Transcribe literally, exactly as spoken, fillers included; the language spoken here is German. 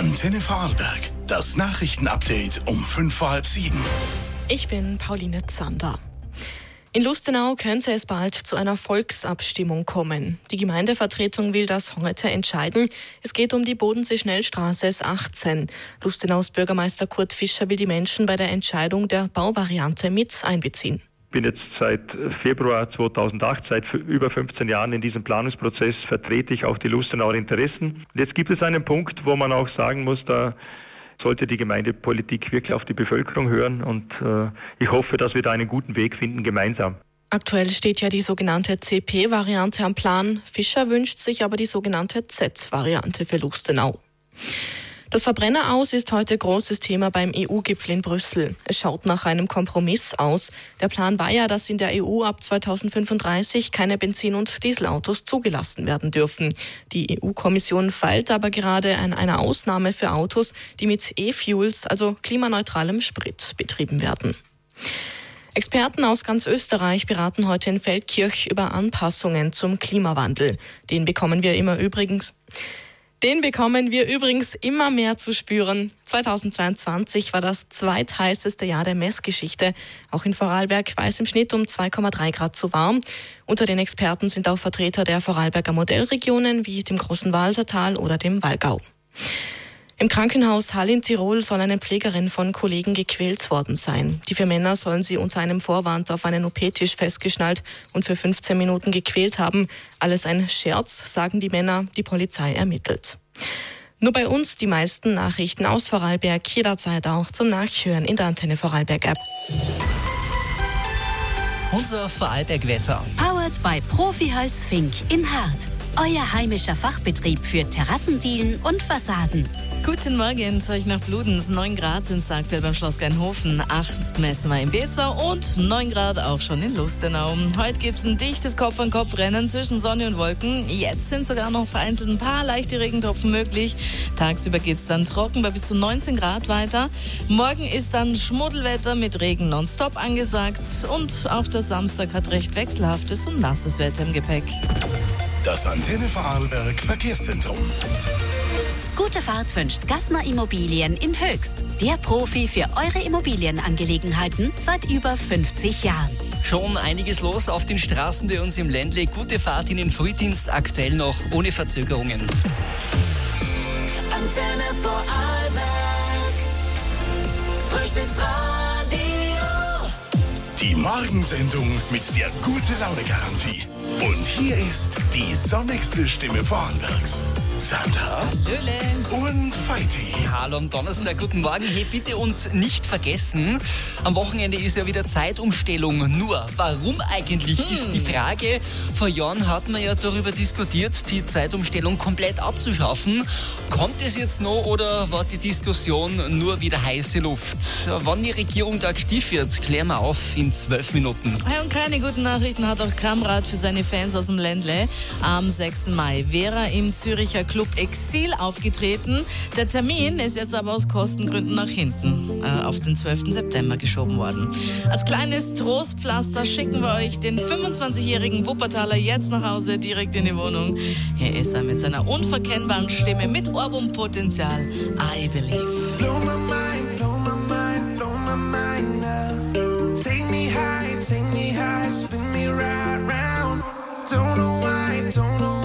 Antenne Vorarlberg, das Nachrichtenupdate um fünf vor halb sieben. Ich bin Pauline Zander. In Lustenau könnte es bald zu einer Volksabstimmung kommen. Die Gemeindevertretung will das heute entscheiden. Es geht um die Bodensee-Schnellstraße S achtzehn. Lustenaus Bürgermeister Kurt Fischer will die Menschen bei der Entscheidung der Bauvariante mit einbeziehen. Ich bin jetzt seit Februar zweitausendacht, seit über fünfzehn Jahren in diesem Planungsprozess, vertrete ich auch die Lustenauer Interessen. Und jetzt gibt es einen Punkt, wo man auch sagen muss, da sollte die Gemeindepolitik wirklich auf die Bevölkerung hören und äh, ich hoffe, dass wir da einen guten Weg finden gemeinsam. Aktuell steht ja die sogenannte C P-Variante am Plan. Fischer wünscht sich aber die sogenannte Z-Variante für Lustenau. Das Verbrenneraus ist heute großes Thema beim E U-Gipfel in Brüssel. Es schaut nach einem Kompromiss aus. Der Plan war ja, dass in der E U ab zweitausendfünfunddreißig keine Benzin- und Dieselautos zugelassen werden dürfen. Die E U-Kommission feilt aber gerade an einer Ausnahme für Autos, die mit E-Fuels, also klimaneutralem Sprit, betrieben werden. Experten aus ganz Österreich beraten heute in Feldkirch über Anpassungen zum Klimawandel. Den bekommen wir immer übrigens... Den bekommen wir übrigens immer mehr zu spüren. zweitausendzweiundzwanzig war das zweitheißeste Jahr der Messgeschichte. Auch in Vorarlberg war es im Schnitt um zwei Komma drei Grad zu warm. Unter den Experten sind auch Vertreter der Vorarlberger Modellregionen wie dem Großen Walsertal oder dem Wallgau. Im Krankenhaus Hall in Tirol soll eine Pflegerin von Kollegen gequält worden sein. Die vier Männer sollen sie unter einem Vorwand auf einen O P-Tisch festgeschnallt und für fünfzehn Minuten gequält haben. Alles ein Scherz, sagen die Männer, die Polizei ermittelt. Nur bei uns die meisten Nachrichten aus Vorarlberg, jederzeit auch zum Nachhören in der Antenne Vorarlberg App. Unser Vorarlberg-Wetter. Powered by Profi-Holz Fink in Hart. Euer heimischer Fachbetrieb für Terrassendielen und Fassaden. Guten Morgen zu euch nach Bludenz. neun Grad sind es aktuell beim Schloss Geinhofen, acht messen wir in Bezer und neun Grad auch schon in Lustenau. Heute gibt es ein dichtes Kopf-an-Kopf-Rennen zwischen Sonne und Wolken. Jetzt sind sogar noch vereinzelt ein paar leichte Regentropfen möglich. Tagsüber geht es dann trocken bei bis zu neunzehn Grad weiter. Morgen ist dann Schmuddelwetter mit Regen nonstop angesagt und auch der Samstag hat recht wechselhaftes und nasses Wetter im Gepäck. Das Antenne Vorarlberg Verkehrszentrum. Gute Fahrt wünscht Gassner Immobilien in Höchst. Der Profi für eure Immobilienangelegenheiten seit über fünfzig Jahren. Schon einiges los auf den Straßen bei uns im Ländle. Gute Fahrt in den Frühdienst, aktuell noch ohne Verzögerungen. Antenne Vorarlberg, Frühstücksradio. Die Morgensendung mit der Gute-Laune-Garantie. Und hier ist die sonnigste Stimme Vorarlbergs. Sandra Löhle und Feiti. Hallo am Donnerstag, guten Morgen. Hey, bitte und nicht vergessen, am Wochenende ist ja wieder Zeitumstellung. Nur, warum eigentlich, hm. ist die Frage. Vor Jahren hat man ja darüber diskutiert, die Zeitumstellung komplett abzuschaffen. Kommt es jetzt noch oder war die Diskussion nur wieder heiße Luft? Wann die Regierung da aktiv wird, klären wir auf in zwölf Minuten. Hey, und keine guten Nachrichten hat auch Kamrat für seine Fans aus dem Ländle. Am sechsten Mai wäre er im Züricher Club Exil aufgetreten. Der Termin ist jetzt aber aus Kostengründen nach hinten äh, auf den zwölften September geschoben worden. Als kleines Trostpflaster schicken wir euch den fünfundzwanzigjährigen Wuppertaler jetzt nach Hause, direkt in die Wohnung. Hier ist er mit seiner unverkennbaren Stimme, mit Ohrwurmpotenzial. I Believe. Blow my mind, blow my mind, blow my mind now. Take me high, take me high, spin me right round. Don't know why, don't know